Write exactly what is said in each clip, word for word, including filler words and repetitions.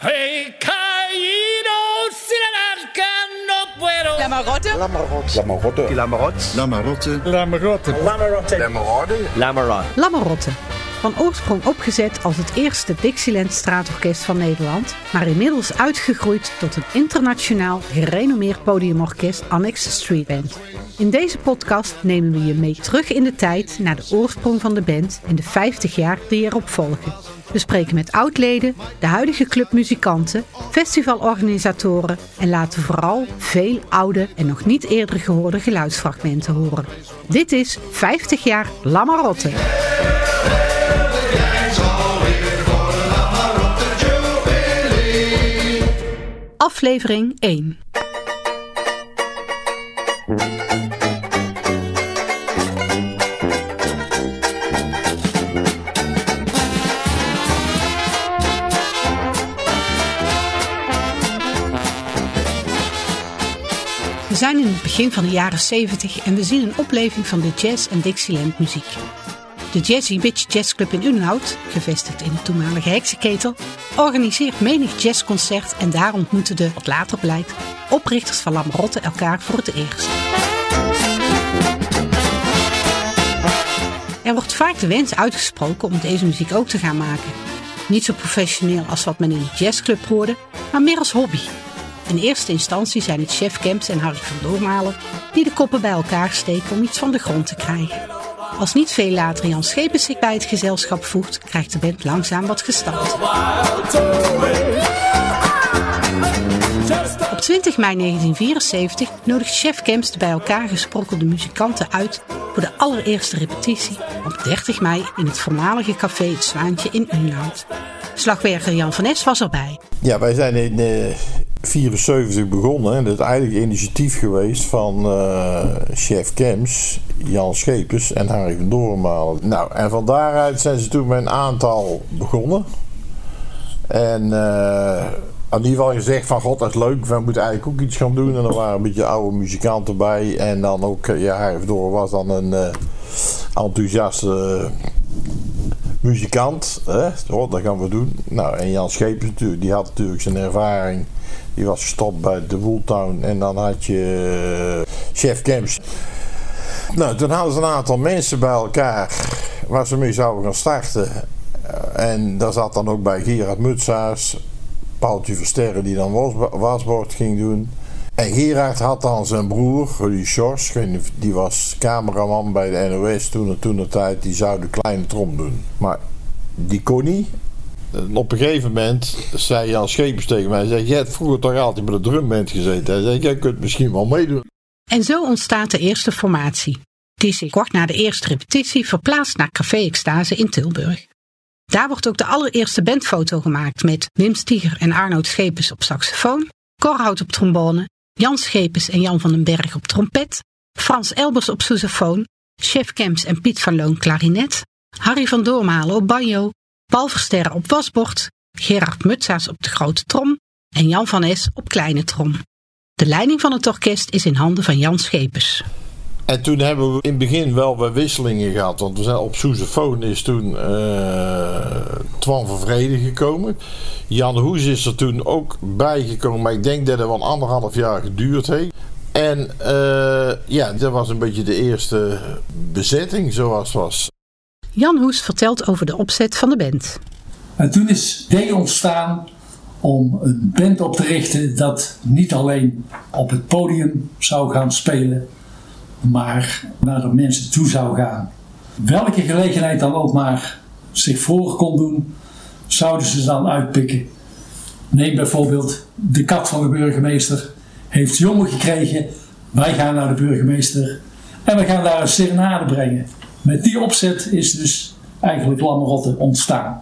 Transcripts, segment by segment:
He caído sin arca, no puedo. La Marotte. La Marotte. La Marotte. La Marotte. La Marotte. La Marotte. La Marotte. La Marotte. La Marotte. La Marotte. Van oorsprong opgezet als het eerste Dixieland straatorkest van Nederland, maar inmiddels uitgegroeid tot een internationaal gerenommeerd podiumorkest annex Street Band. In deze podcast nemen we je mee terug in de tijd naar de oorsprong van de band en de vijftig jaar die erop volgen. We spreken met oud-leden, de huidige clubmuzikanten, festivalorganisatoren en laten vooral veel oude en nog niet eerder gehoorde geluidsfragmenten horen. Dit is vijftig jaar La Marotte. Aflevering één. We zijn in het begin van de jaren zeventig en we zien een opleving van de jazz- en Dixieland muziek. De Jazzy Bitch Jazzclub in Unhout, gevestigd in de toenmalige Heksenketel, organiseert menig jazzconcert en daar ontmoeten de, wat later blijkt, oprichters van La Marotte elkaar voor het eerst. Er wordt vaak de wens uitgesproken om deze muziek ook te gaan maken. Niet zo professioneel als wat men in de jazzclub hoorde, maar meer als hobby. In eerste instantie zijn het Chef Kemps en Harry van Doormalen die de koppen bij elkaar steken om iets van de grond te krijgen. Als niet veel later Jan Schepens zich bij het gezelschap voegt, krijgt de band langzaam wat gestalte. Op twintig mei negentien vierenzeventig nodigt Chef Kemps de bij elkaar gesprokkelde muzikanten uit voor de allereerste repetitie op dertig mei in het voormalige café Het Zwaantje in Unhout. Slagwerker Jan van Es was erbij. Ja, wij zijn in negentien vierenzeventig begonnen. En dat is eigenlijk initiatief geweest van uh, Chef Kemps, Jan Schepens en Harry van Doormalen. Nou, en van daaruit zijn ze toen met een aantal begonnen. En uh, in ieder geval gezegd van god, dat is leuk, we moeten eigenlijk ook iets gaan doen. En er waren een beetje oude muzikanten bij. En dan ook, ja, Harry van Doormalen was dan een uh, enthousiaste uh, muzikant. Hè? Oh, dat gaan we doen. Nou, en Jan Schepens natuurlijk, die had natuurlijk zijn ervaring. Die was gestopt bij de Wooltown en dan had je uh, Chef Kemps. Nou, toen hadden ze een aantal mensen bij elkaar waar ze mee zouden gaan starten. Uh, en daar zat dan ook bij Gerard Mutsaars, Paultje Versterren die dan was, wasbord ging doen. En Gerard had dan zijn broer, Rudy Schors, die was cameraman bij de N O S toen en toen de tijd, die zou de kleine trom doen. Maar die kon niet. Op een gegeven moment zei Jan Schepens tegen mij, zei, jij hebt vroeger toch altijd bij de drumband gezeten. Hij zei, jij kunt misschien wel meedoen. En zo ontstaat de eerste formatie, die zich kort na de eerste repetitie verplaatst naar Café Extase in Tilburg. Daar wordt ook de allereerste bandfoto gemaakt met Wim Stieger en Arnoud Schepens op saxofoon, Cor Hout op trombone, Jan Schepens en Jan van den Berg op trompet, Frans Elbers op sousaphone, Chef Kemps en Piet van Loon klarinet, Harry van Doormalen op banjo, Paul Versterren op wasbord, Gerard Mutsaars op de grote trom en Jan van Es op kleine trom. De leiding van het orkest is in handen van Jan Schepens. En toen hebben we in het begin wel bij wisselingen gehad. Want we zijn op sousaphone is toen uh, Twan van Vrede gekomen. Jan Hoes is er toen ook bijgekomen. Maar ik denk dat het wel anderhalf jaar geduurd heeft. En uh, ja, dat was een beetje de eerste bezetting zoals het was. Jan Hoes vertelt over de opzet van de band. En toen is het idee ontstaan om een band op te richten dat niet alleen op het podium zou gaan spelen, maar naar de mensen toe zou gaan. Welke gelegenheid dan ook maar zich voor kon doen, zouden ze dan uitpikken. Neem bijvoorbeeld de kat van de burgemeester heeft jongen gekregen. Wij gaan naar de burgemeester en we gaan daar een serenade brengen. Met die opzet is dus eigenlijk La Marotte ontstaan.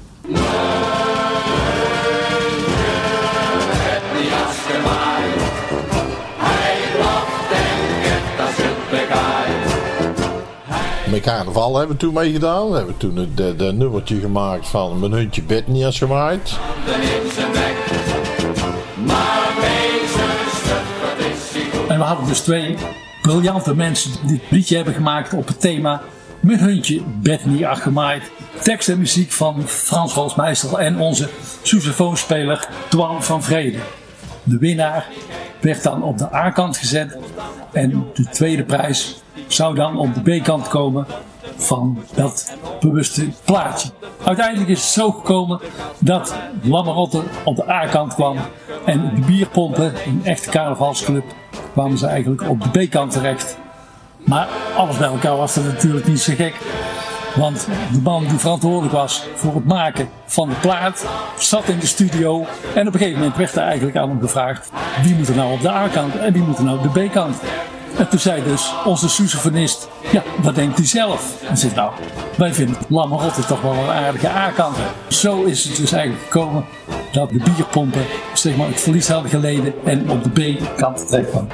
Met carnaval hebben we toen meegedaan. We hebben toen het de, de nummertje gemaakt van Mijn Hondje Bed niet als gemaaid. En we hadden dus twee briljante mensen die dit liedje hebben gemaakt op het thema Mijn Hondje Bethany Achgemaaid. Tekst en muziek van Frans Holsmeister en onze sousaphonspeler Twan van Vrede. De winnaar werd dan op de A-kant gezet en de tweede prijs zou dan op de B-kant komen van dat bewuste plaatje. Uiteindelijk is het zo gekomen dat Lammerotte op de A-kant kwam en de Bierpompen, een echte carnavalsclub, kwamen ze eigenlijk op de B-kant terecht. Maar alles bij elkaar was dat natuurlijk niet zo gek. Want de man die verantwoordelijk was voor het maken van de plaat zat in de studio. En op een gegeven moment werd er eigenlijk aan hem gevraagd: wie moet er nou op de A-kant en wie moet er nou op de B-kant? En toen zei dus onze sousaphonist: ja, wat denkt u zelf? En zei: nou, wij vinden Lammerotte toch wel een aardige A-kant. Zo is het dus eigenlijk gekomen dat de Bierpompen zeg maar het verlies hadden geleden en op de B-kant terecht kwamen.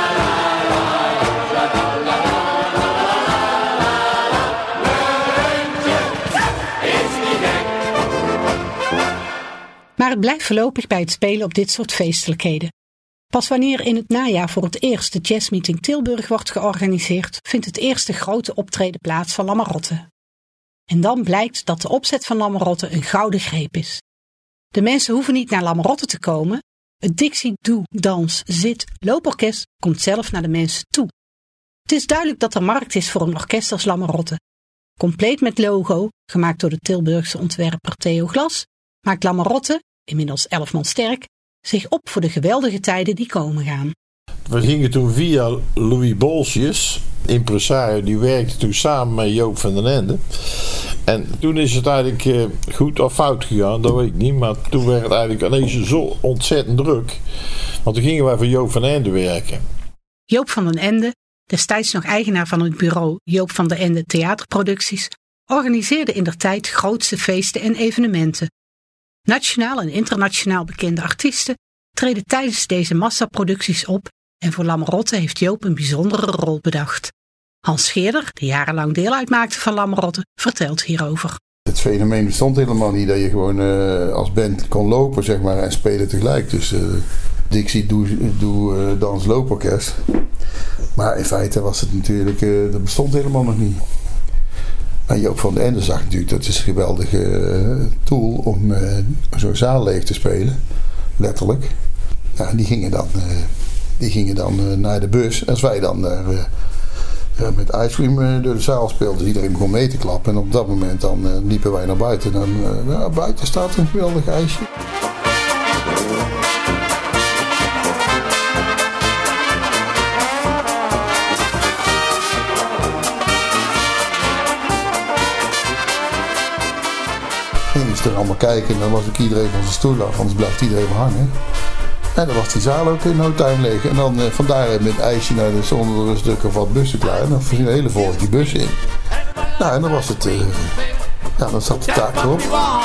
Maar het blijft voorlopig bij het spelen op dit soort feestelijkheden. Pas wanneer in het najaar voor het eerst de Jazzmeeting Tilburg wordt georganiseerd, vindt het eerste grote optreden plaats van Lammerotte. En dan blijkt dat de opzet van Lammerotte een gouden greep is. De mensen hoeven niet naar Lammerotte te komen. Het Dixie Doe Dans Zit Looporkest komt zelf naar de mensen toe. Het is duidelijk dat er markt is voor een orkest als Lammerotte. Compleet met logo, gemaakt door de Tilburgse ontwerper Theo Glas, maakt Lammerotte, inmiddels elf man sterk, zich op voor de geweldige tijden die komen gaan. We gingen toen via Louis Bolsjes, impresario, die werkte toen samen met Joop van den Ende. En toen is het eigenlijk uh, goed of fout gegaan, dat weet ik niet. Maar toen werd het eigenlijk ineens zo ontzettend druk. Want toen gingen wij voor Joop van den Ende werken. Joop van den Ende, destijds nog eigenaar van het bureau Joop van den Ende Theaterproducties, organiseerde indertijd grootste feesten en evenementen. Nationaal en internationaal bekende artiesten treden tijdens deze massaproducties op en voor Lammerotte heeft Joop een bijzondere rol bedacht. Hans Scheerder, die jarenlang deel uitmaakte van Lammerotte, vertelt hierover. Het fenomeen bestond helemaal niet dat je gewoon uh, als band kon lopen zeg maar, en spelen tegelijk. Dus uh, Dixie Doe, doe uh, Dans Looporkest. Maar in feite was het natuurlijk, uh, dat bestond helemaal nog niet. En Joop van den Ende zag natuurlijk, dat is een geweldige uh, tool om uh, zo'n zaal leeg te spelen. Letterlijk. Ja, die gingen dan, uh, die gingen dan uh, naar de bus. Als wij dan uh, uh, met Ice Cream uh, door de zaal speelden, iedereen begon mee te klappen. En op dat moment dan uh, liepen wij naar buiten. En dan, uh, nou, buiten staat een geweldig ijsje. En die is er allemaal kijken en dan was ik iedereen van zijn stoel af, anders blijft iedereen hangen. En dan was die zaal ook in no time leeg. En dan uh, vandaar met ijsje naar de zonder een stuk of wat bussen klaar. En dan voorzien de hele volk die bus in. Nou, en dan was het, uh, ja, dan zat de taak erop.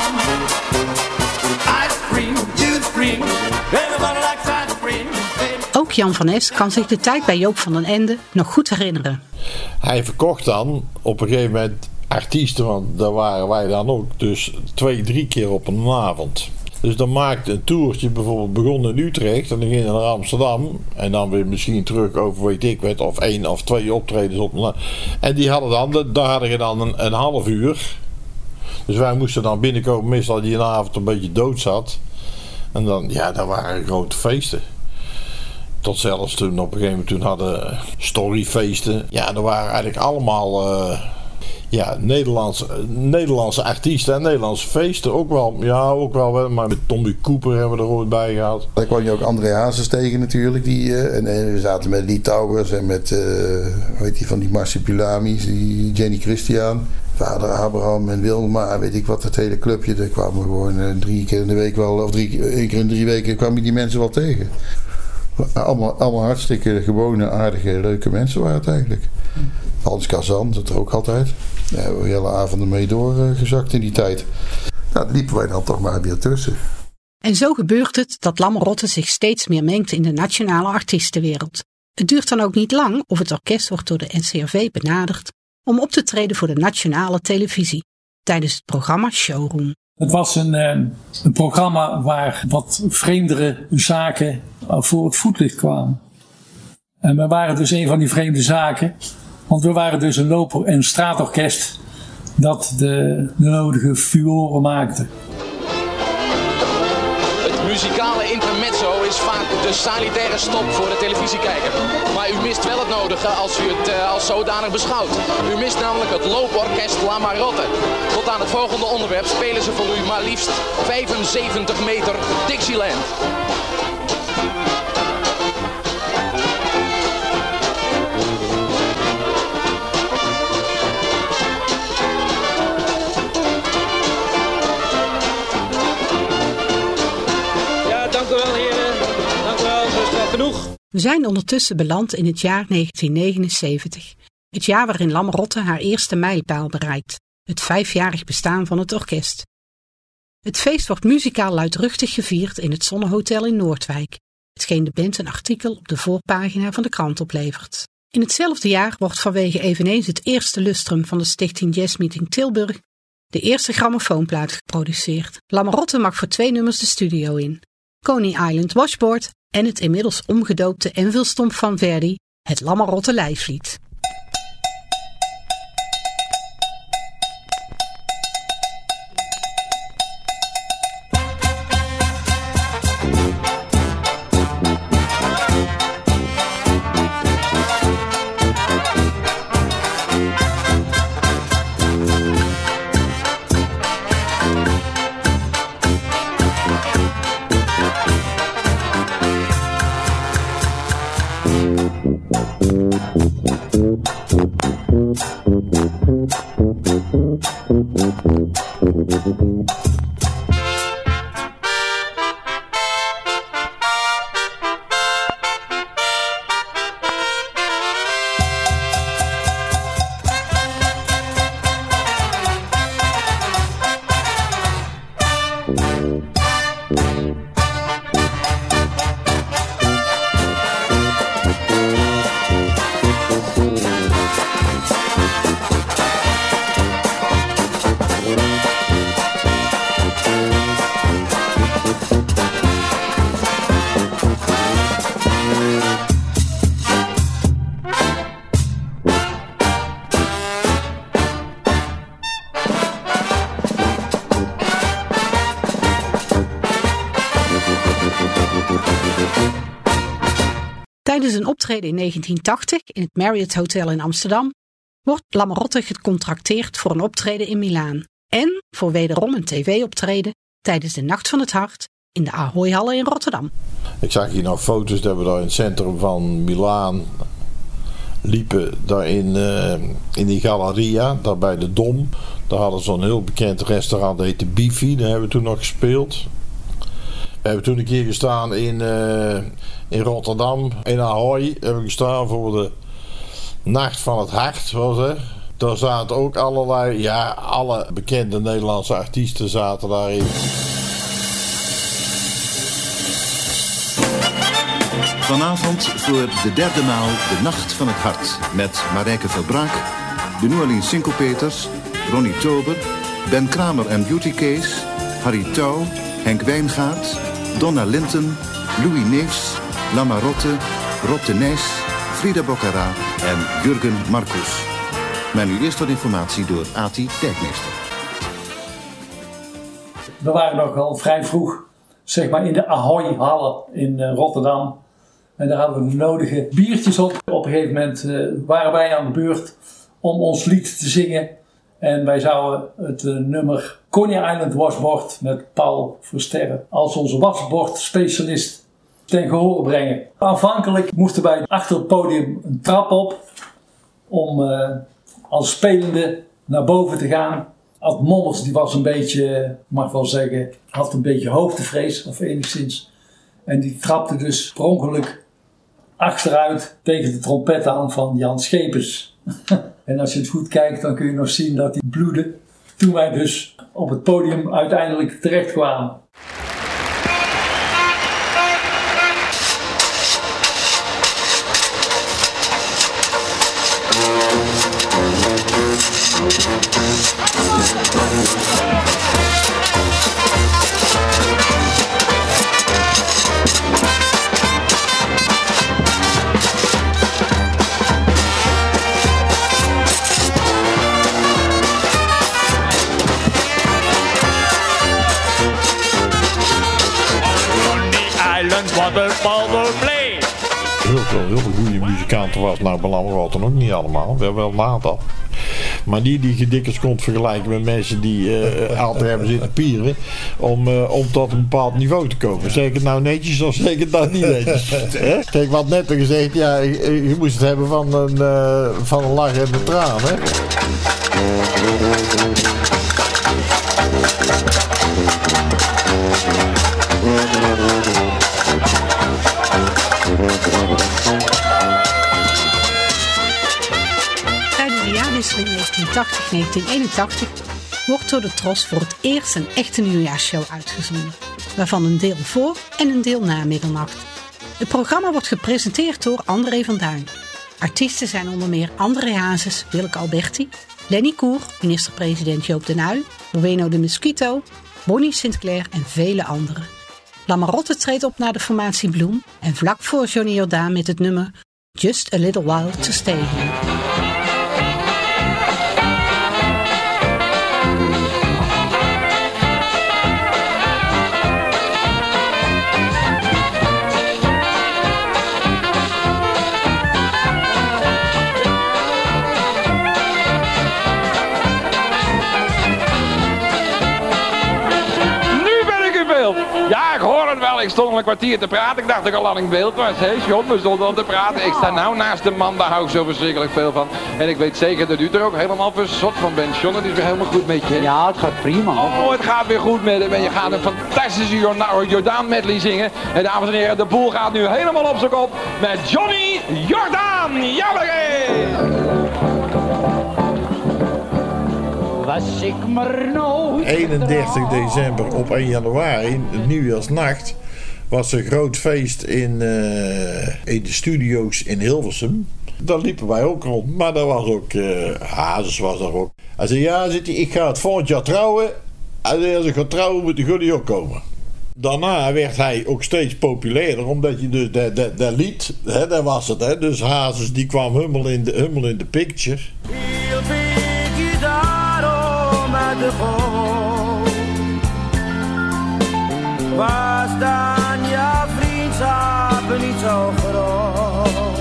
Ook Jan van Es kan zich de tijd bij Joop van den Ende nog goed herinneren. Hij verkocht dan op een gegeven moment artiesten, want daar waren wij dan ook, dus twee, drie keer op een avond. Dus dan maakte een toertje bijvoorbeeld begon in Utrecht en dan ging hij naar Amsterdam en dan weer misschien terug over weet ik wat of één of twee optredens op een. En die hadden dan, daar hadden je dan een, een half uur. Dus wij moesten dan binnenkomen, meestal die een avond een beetje dood zat. En dan, ja, dat waren grote feesten. Tot zelfs toen op een gegeven moment toen hadden storyfeesten. Ja, dat waren eigenlijk allemaal uh, ja, Nederlandse, Nederlandse artiesten en Nederlandse feesten. Ook wel, ja, ook wel, maar met Tommy Cooper hebben we er ooit bij gehad. Daar kwam je ook André Hazes tegen natuurlijk. Die, uh, en, en we zaten met Lee Towers en met, uh, hoe heet die van die Marsupilami's, die Jenny Christian. Vader Abraham en Wilma, weet ik wat, het hele clubje. Daar kwamen we gewoon uh, drie keer in de week wel, of drie, één keer in drie weken kwamen die mensen wel tegen. Allemaal, allemaal hartstikke gewone, aardige, leuke mensen waren het eigenlijk. Hans Kazan zat er ook altijd. Daar hebben we hele avonden mee doorgezakt in die tijd. Nou, daar liepen wij dan toch maar weer tussen. En zo gebeurt het dat Lammerotte zich steeds meer mengt in de nationale artiestenwereld. Het duurt dan ook niet lang of het orkest wordt door de N C R V benaderd om op te treden voor de nationale televisie tijdens het programma Showroom. Het was een, een programma waar wat vreemdere zaken voor het voetlicht kwamen. En we waren dus een van die vreemde zaken. Want we waren dus een loper- en straatorkest dat de, de nodige furoren maakte. Muzikale intermezzo is vaak de sanitaire stop voor de televisiekijker. Maar u mist wel het nodige als u het uh, als zodanig beschouwt. U mist namelijk het looporkest La Marotte. Tot aan het volgende onderwerp spelen ze voor u maar liefst vijfenzeventig meter Dixieland. We zijn ondertussen beland in het jaar negentien negenenzeventig. Het jaar waarin La Marotte haar eerste mijlpaal bereikt. Het vijfjarig bestaan van het orkest. Het feest wordt muzikaal luidruchtig gevierd in het Zonnehotel in Noordwijk. Hetgeen de band een artikel op de voorpagina van de krant oplevert. In hetzelfde jaar wordt vanwege eveneens het eerste lustrum van de Stichting Jazzmeeting Tilburg de eerste grammofoonplaat geproduceerd. La Marotte mag voor twee nummers de studio in. Coney Island Washboard en het inmiddels omgedoopte envelstomp van Verdi, het La Marotte lijflied. Tijdens een optreden in negentien tachtig in het Marriott Hotel in Amsterdam wordt La Marotte gecontracteerd voor een optreden in Milaan en voor wederom een tv-optreden tijdens de Nacht van het Hart in de Ahoy-hallen in Rotterdam. Ik zag hier nog foto's dat we daar in het centrum van Milaan liepen, daar in, uh, in die Galleria, daar bij de Dom. Daar hadden ze zo'n heel bekend restaurant, dat heette Bifi, daar hebben we toen nog gespeeld. We hebben toen een keer gestaan in, uh, in Rotterdam, in Ahoy, hebben we gestaan voor de Nacht van het Hart, was het. Daar zaten ook allerlei, ja, alle bekende Nederlandse artiesten zaten daarin. Vanavond voor de derde maal de Nacht van het Hart met Marijke Verbraak, de New Orleans Syncopators, Ronnie Tober, Ben Kramer en Beauty Case, Harry Touw, Henk Wijngaard, Donna Linton, Louis Neefs, La Marotte, Rob de Nijs, Frida Boccara en Jurgen Marcus. Maar nu eerst wat informatie door Ati Dijkmeester. We waren nog al vrij vroeg, zeg maar in de Ahoy-hallen in uh, Rotterdam. En daar hadden we de nodige biertjes op. Op een gegeven moment uh, waren wij aan de beurt om ons lied te zingen. En wij zouden het uh, nummer Coney Island Washboard met Paul Versterren als onze wasbordspecialist ten gehore brengen. Aanvankelijk moesten wij achter het podium een trap op om uh, als spelende naar boven te gaan. Ad Mommers die was een beetje, mag wel zeggen, had een beetje hoogtevrees of enigszins. En die trapte dus per ongeluk achteruit tegen de trompet aan van Jan Schepers. En als je het goed kijkt, dan kun je nog zien dat hij bloedde. Toen wij dus op het podium uiteindelijk terecht kwamen. silent waterfall will play. Heel veel hele goede muzikanten was. Nou, bij Lammerotte ook niet allemaal. We hebben wel een aantal. Maar die die je dikwijls kon vergelijken met mensen die uh, altijd hebben zitten pieren. Om, uh, om tot een bepaald niveau te komen. Zeg ik het nou netjes of zeg ik het nou niet netjes? He? Kijk, wat net gezegd, ja, je, je moest het hebben van een, uh, van een lach en een traan. Hè? Tijdens de jaarwisseling negentien tachtig negentien eenentachtig wordt door de Tros voor het eerst een echte nieuwjaarsshow uitgezonden, waarvan een deel voor en een deel na middernacht. Het programma wordt gepresenteerd door André van Duin. Artiesten zijn onder meer André Hazes, Willeke Alberti, Lenny Koer, minister-president Joop den Uyl, Roweno de Mosquito, Bonnie Sinclair en vele anderen. Lammerotte treedt op naar de formatie Bloem en vlak voor Johnny Jordaan met het nummer Just a Little While to Stay Here. Ja, ik hoor het wel. Ik stond al een kwartier te praten. Ik dacht dat ik al lang in beeld was. Hé, John, we stonden al te praten. Ik sta nou naast de man, daar hou ik zo verschrikkelijk veel van. En ik weet zeker dat u er ook helemaal verzot van bent. John, het is weer helemaal goed met je. Ja, het gaat prima. Oh, het gaat weer goed met hem. En je gaat een fantastische Jordaan medley zingen. En dames en heren, de boel gaat nu helemaal op zijn kop met Johnny Jordaan. Jawel! Was ik maar nooit eenendertig december op één januari, nieuwjaarsnacht, was een groot feest in, uh, in de studio's in Hilversum. Daar liepen wij ook rond, maar daar was ook uh, Hazes was daar ook. Hij zei, ja, zit hij, ik ga het volgend jaar trouwen. Hij zei, als ik ga trouwen moet de Goody ook komen. Daarna werd hij ook steeds populairder, omdat je dus dat, dat, dat lied, hè, dat was het. Hè, dus Hazes die kwam helemaal in de, helemaal in de picture. De boom. Was dan jouw vriendschap niet zo groot?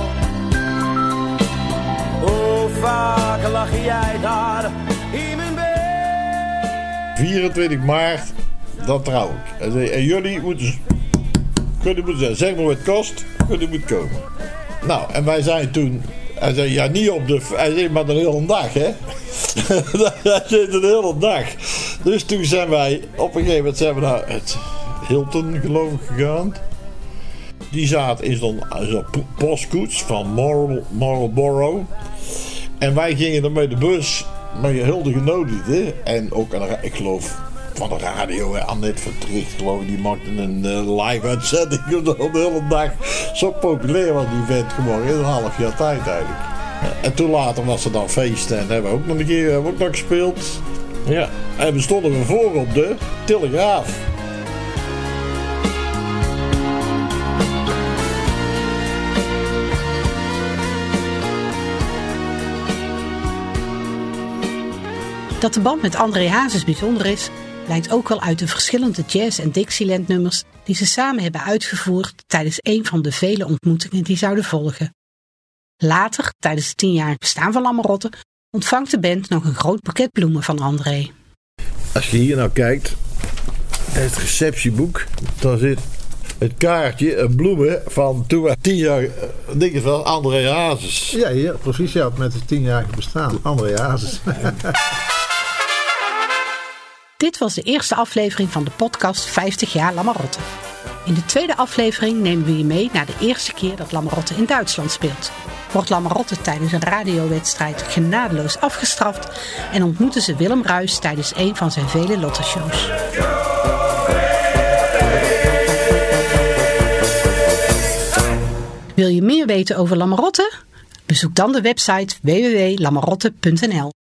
Hoe vaak lag jij daar in mijn bed? vierentwintig maart, dan trouw ik. En, zei, en jullie moeten, jullie moeten zeggen, zeg maar wat het kost, jullie moeten komen. Nou, en wij zijn toen, hij zei, ja niet op de, hij zei, maar de hele dag, hè. Hij zei, de hele dag. Dus toen zijn wij, op een gegeven moment zijn we naar het Hilton, geloof ik, gegaan. Die zaten in zo'n, zo'n postkoets van Marl, Marlborough. En wij gingen er met de bus, met je hulde genodigden. En ook, aan de, ik geloof, van de radio, hè, Annette van Tricht, geloof ik, die maakte een uh, live uitzending de hele dag. Zo populair was die vent geworden, in een half jaar tijd eigenlijk. En toen later was er dan feesten en hebben we ook nog een keer hebben we ook nog gespeeld. Ja, en we stonden we voor op de Telegraaf. Dat de band met André Hazes bijzonder is, blijkt ook wel uit de verschillende jazz- en Dixieland nummers die ze samen hebben uitgevoerd tijdens een van de vele ontmoetingen die zouden volgen. Later, tijdens het tienjarig bestaan van Lammerotte, ontvangt de band nog een groot boeket bloemen van André. Als je hier nou kijkt, het receptieboek, daar zit het kaartje, een bloemen van toen we tien jaar, denk ik wel, André Hazes. Ja, ja, precies, ja, met het tienjarige bestaan, André Hazes. Dit was de eerste aflevering van de podcast vijftig jaar Lammerotte. In de tweede aflevering nemen we je mee naar de eerste keer dat Lammerotte in Duitsland speelt. Wordt Lammerotte tijdens een radiowedstrijd genadeloos afgestraft en ontmoeten ze Willem Ruijs tijdens een van zijn vele lottoshows. Wil je meer weten over Lammerotte? Bezoek dan de website w w w punt lammerotte punt n l.